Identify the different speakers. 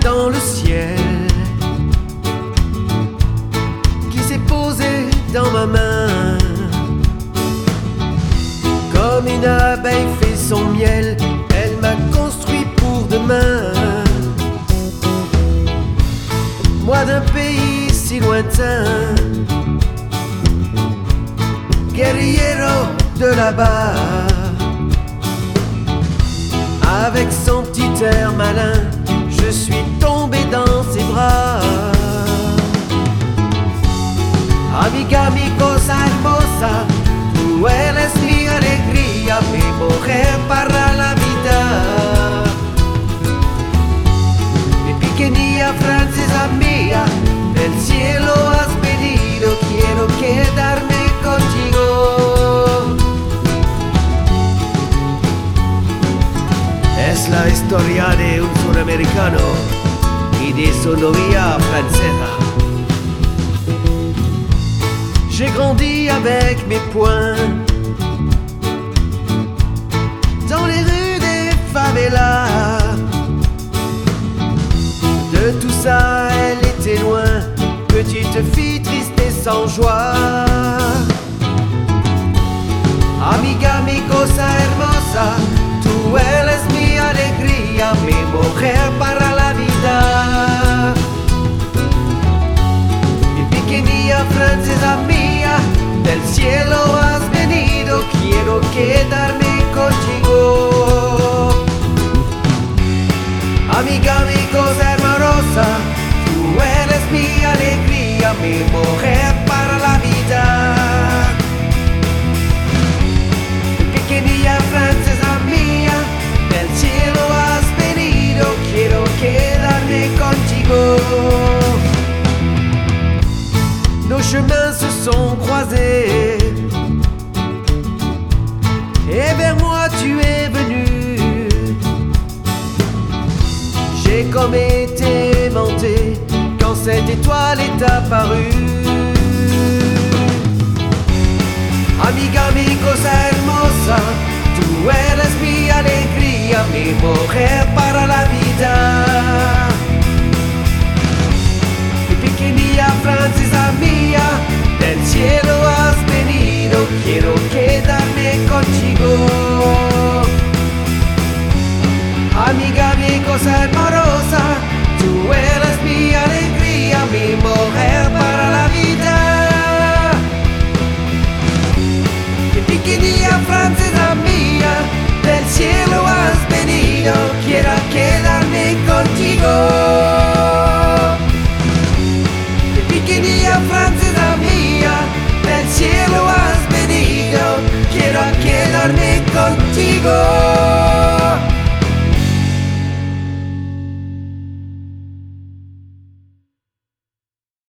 Speaker 1: dans le ciel qui s'est posé dans ma main. Comme une abeille fait son miel, elle m'a construit pour demain. Moi d'un pays si lointain, guerriero de là-bas, avec son petit air malin, je suis tombé dans ses bras. Amiga, mi cosa hermosa, tú eres mi alegría, mi mujer para la vida. Mi pequeña francesa mía, del cielo has venido, quiero quedarme contigo. Es la historia de un sudamericano y de su novia francesa. J'ai grandi avec mes poings dans les rues des favelas. De tout ça, elle était loin, petite fille triste et sans joie. Amiga, mi cosa hermosa, tú eres mi alegría, mi mujer para la vida. Mi pequeña francesa mía, del cielo has venido, quiero quedarme contigo. Amiga, mi cosa hermosa, tú eres mi alegría, mi mujer para la vida. Mi pequeña francesa mía, del cielo has venido, quiero quedarme contigo. Nos chemins se sont croisés et vers moi tu es venu. J'ai comme été aimanté quand cette étoile est apparue. Amiga, mi cosa hermosa, tú eres mi alegría, mi mujer para la vida. Mi pequeña francesa mía, del cielo has venido, quiero quedarme contigo. Amiga, mi cosa hermosa, tú eres mi alegría, mi mujer para la vida. Mi pequeña francesa mía, del cielo has venido, quiero quedarme contigo. Mi pequeña francesa mía, del cielo has venido, quiero quedarme contigo.